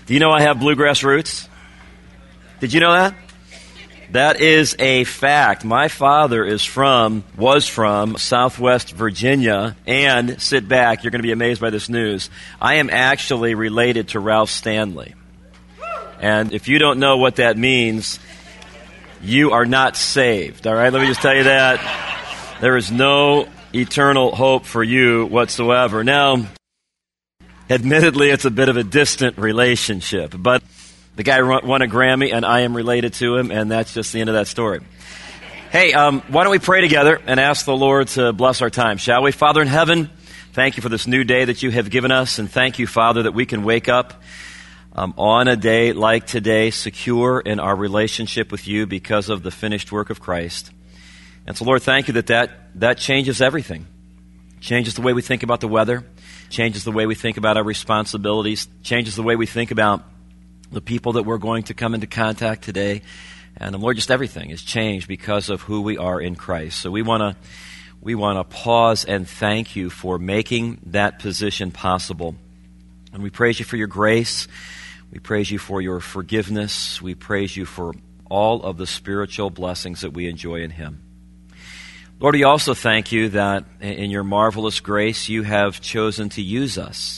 Do you know I have bluegrass roots? Did you know that? That is a fact. My father was from Southwest Virginia, and sit back, you're going to be amazed by this news. I am actually related to Ralph Stanley. And if you don't know what that means, you are not saved. All right, let me just tell you that. There is no eternal hope for you whatsoever. Now, admittedly, it's a bit of a distant relationship, but the guy won a Grammy, and I am related to him, and that's just the end of that story. Hey, why don't we pray together and ask the Lord to bless our time, shall we? Father in heaven, thank you for this new day that you have given us, and thank you, Father, that we can wake up on a day like today, secure in our relationship with you because of the finished work of Christ. And so, Lord, thank you that changes everything. Changes the way we think about the weather, changes the way we think about our responsibilities, changes the way we think about the people that we're going to come into contact today. And Lord, just everything is changed because of who we are in Christ. So we want to pause and thank you for making that position possible. And we praise you for your grace. We praise you for your forgiveness. We praise you for all of the spiritual blessings that we enjoy in him. Lord, we also thank you that in your marvelous grace, you have chosen to use us.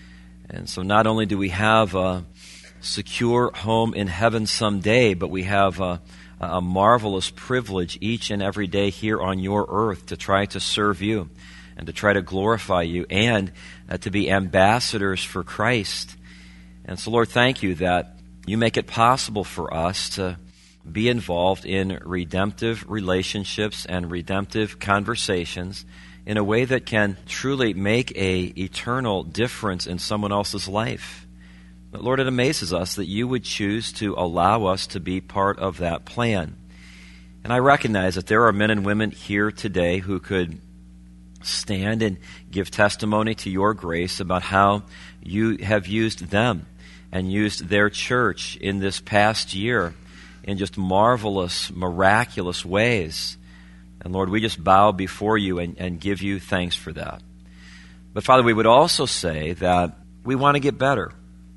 And so not only do we have a secure home in heaven someday, but we have a marvelous privilege each and every day here on your earth to try to serve you and to try to glorify you and to be ambassadors for Christ. And so, Lord, thank you that you make it possible for us to be involved in redemptive relationships and redemptive conversations in a way that can truly make an eternal difference in someone else's life. But Lord, it amazes us that you would choose to allow us to be part of that plan. And I recognize that there are men and women here today who could stand and give testimony to your grace about how you have used them and used their church in this past year in just marvelous, miraculous ways. And Lord, we just bow before you and give you thanks for that. But Father, we would also say that we want to get better.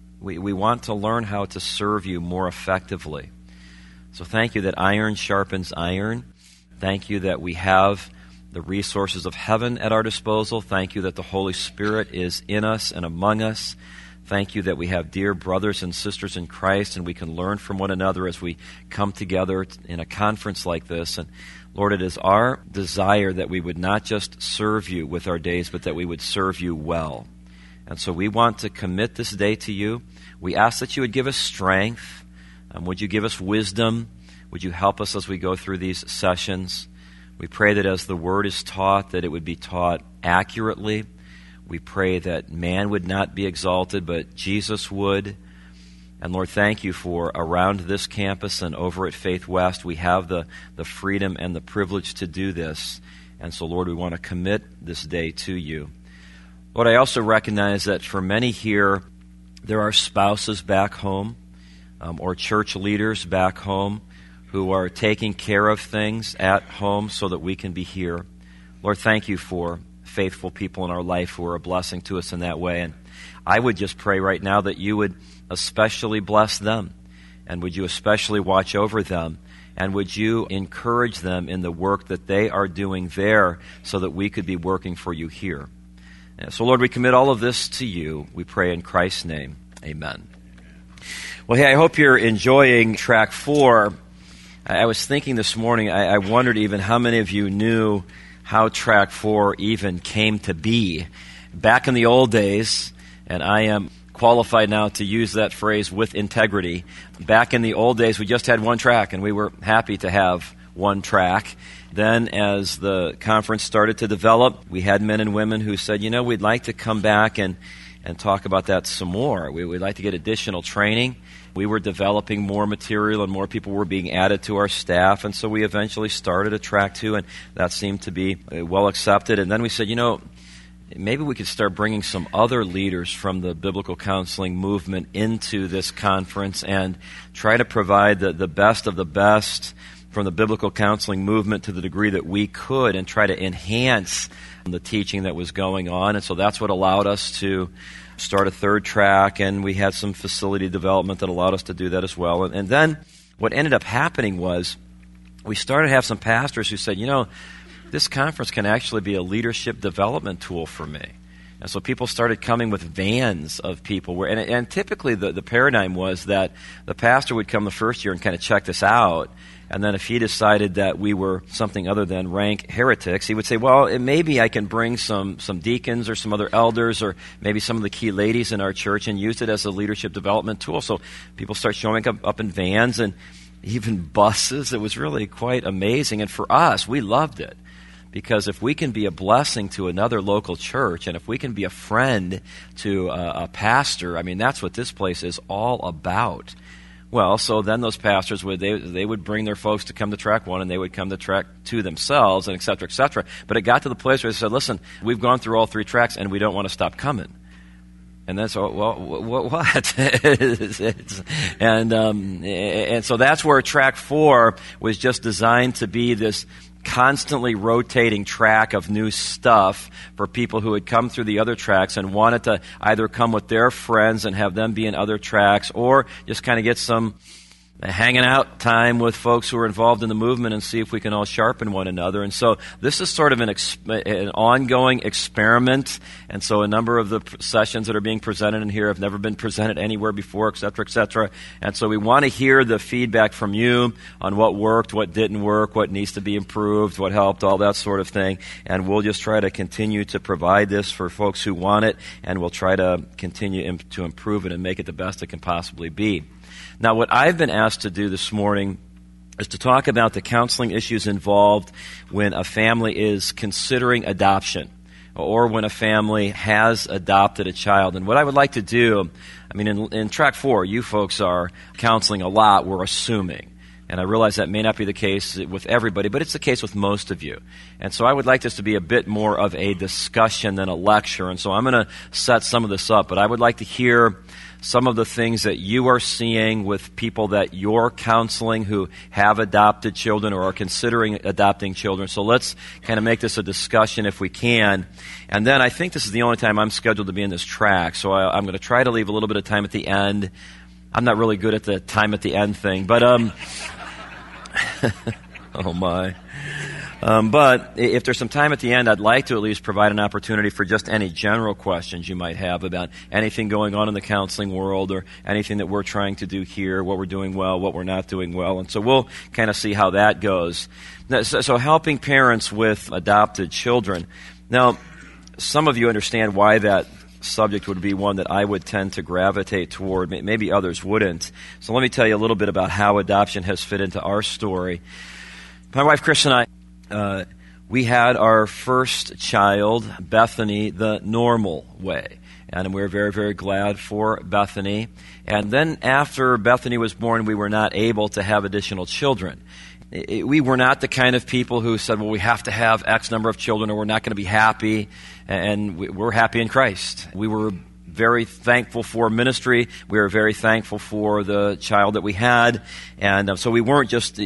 We want to learn how to serve you more effectively. So thank you that iron sharpens iron. Thank you that we have the resources of heaven at our disposal. Thank you that the Holy Spirit is in us and among us. Thank you that we have dear brothers and sisters in Christ, and we can learn from one another as we come together in a conference like this. And Lord, it is our desire that we would not just serve you with our days, but that we would serve you well. And so we want to commit this day to you. We ask that you would give us strength. Would you give us wisdom? Would you help us as we go through these sessions? We pray that as the word is taught, that it would be taught accurately. We pray that man would not be exalted, but Jesus would. And Lord, thank you for around this campus and over at Faith West, we have the freedom and the privilege to do this. And so, Lord, we want to commit this day to you. Lord, I also recognize that for many here, there are spouses back home or church leaders back home who are taking care of things at home so that we can be here. Lord, thank you for faithful people in our life who are a blessing to us in that way. And I would just pray right now that you would especially bless them, and would you especially watch over them, and would you encourage them in the work that they are doing there so that we could be working for you here. And so, Lord, we commit all of this to you. We pray in Christ's name. Amen. Well, hey, I hope you're enjoying track 4. I was thinking this morning, I wondered even how many of you knew how track 4 even came to be. Back in the old days, and I am qualified now to use that phrase with integrity, back in the old days we just had one track, and we were happy to have one track. Then as the conference started to develop, we had men and women who said, you know, we'd like to come back and talk about that some more. We'd like to get additional training. We were developing more material and more people were being added to our staff, and so we eventually started a track 2, and that seemed to be well accepted. And then we said, you know, maybe we could start bringing some other leaders from the biblical counseling movement into this conference and try to provide the best of the best from the biblical counseling movement to the degree that we could and try to enhance the teaching that was going on. And so that's what allowed us to start a third track, and we had some facility development that allowed us to do that as well. And then what ended up happening was we started to have some pastors who said, this conference can actually be a leadership development tool for me. And so people started coming with vans of people. And typically the paradigm was that the pastor would come the first year and kind of check this out. And then if he decided that we were something other than rank heretics, he would say, well, maybe I can bring some deacons or some other elders or maybe some of the key ladies in our church and use it as a leadership development tool. So people start showing up in vans and even buses. It was really quite amazing. And for us, we loved it. Because if we can be a blessing to another local church, and if we can be a friend to a pastor, that's what this place is all about. Well, so then those pastors they would bring their folks to come to track 1, and they would come to track 2 themselves, and et cetera, et cetera. But it got to the place where they said, listen, we've gone through all 3 tracks, and we don't want to stop coming. And then so, well, what? And so that's where track 4 was just designed to be this constantly rotating track of new stuff for people who had come through the other tracks and wanted to either come with their friends and have them be in other tracks, or just kind of get some hanging out time with folks who are involved in the movement and see if we can all sharpen one another. And so this is sort of an ongoing experiment. And so a number of the sessions that are being presented in here have never been presented anywhere before, et cetera, et cetera. And so we want to hear the feedback from you on what worked, what didn't work, what needs to be improved, what helped, all that sort of thing. And we'll just try to continue to provide this for folks who want it, and we'll try to continue to improve it and make it the best it can possibly be. Now, what I've been asked to do this morning is to talk about the counseling issues involved when a family is considering adoption or when a family has adopted a child. And what I would like to do, in track 4, you folks are counseling a lot, we're assuming. And I realize that may not be the case with everybody, but it's the case with most of you. And so I would like this to be a bit more of a discussion than a lecture. And so I'm going to set some of this up, but I would like to hear some of the things that you are seeing with people that you're counseling who have adopted children or are considering adopting children. So let's kind of make this a discussion if we can. And then I think this is the only time I'm scheduled to be in this track, so I'm going to try to leave a little bit of time at the end. I'm not really good at the time at the end thing, but oh my. But if there's some time at the end, I'd like to at least provide an opportunity for just any general questions you might have about anything going on in the counseling world or anything that we're trying to do here, what we're doing well, what we're not doing well. And so we'll kind of see how that goes. So helping parents with adopted children. Now, some of you understand why that subject would be one that I would tend to gravitate toward. Maybe others wouldn't. So let me tell you a little bit about how adoption has fit into our story. My wife, Chris, and I, we had our first child, Bethany, the normal way. And we're very, very glad for Bethany. And then after Bethany was born, we were not able to have additional children. We were not the kind of people who said, well, we have to have X number of children or we're not going to be happy. And we're happy in Christ. We were very thankful for ministry. We were very thankful for the child that we had. And so we weren't just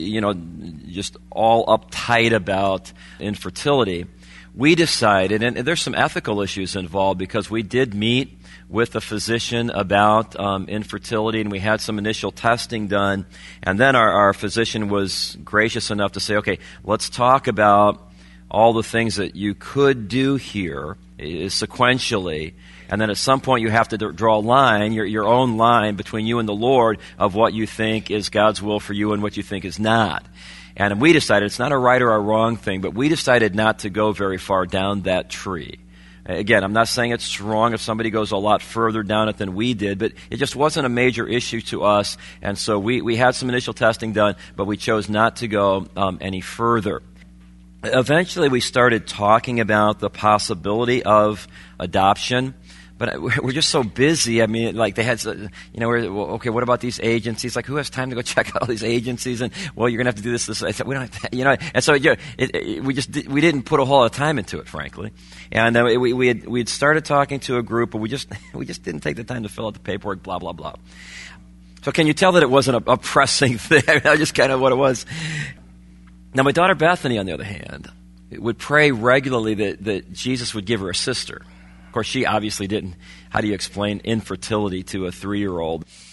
all uptight about infertility. We decided, and there's some ethical issues involved because we did meet with a physician about infertility, and we had some initial testing done. And then our physician was gracious enough to say, okay, let's talk about all the things that you could do here sequentially. And then at some point you have to draw a line, your own line between you and the Lord of what you think is God's will for you and what you think is not. And we decided, it's not a right or a wrong thing, but we decided not to go very far down that tree. Again, I'm not saying it's wrong if somebody goes a lot further down it than we did, but it just wasn't a major issue to us. And so we had some initial testing done, but we chose not to go any further. Eventually we started talking about the possibility of adoption. But we're just so busy. I mean, like they had, okay, what about these agencies? Like, who has time to go check out all these agencies? And, well, you're going to have to do this. I said, we don't have to, And so we didn't put a whole lot of time into it, frankly. And we had started talking to a group, but we just didn't take the time to fill out the paperwork, blah, blah, blah. So can you tell that it wasn't a pressing thing? I mean, that's just kind of what it was. Now, my daughter Bethany, on the other hand, would pray regularly that Jesus would give her a sister. Of course, she obviously didn't. How do you explain infertility to a 3-year-old?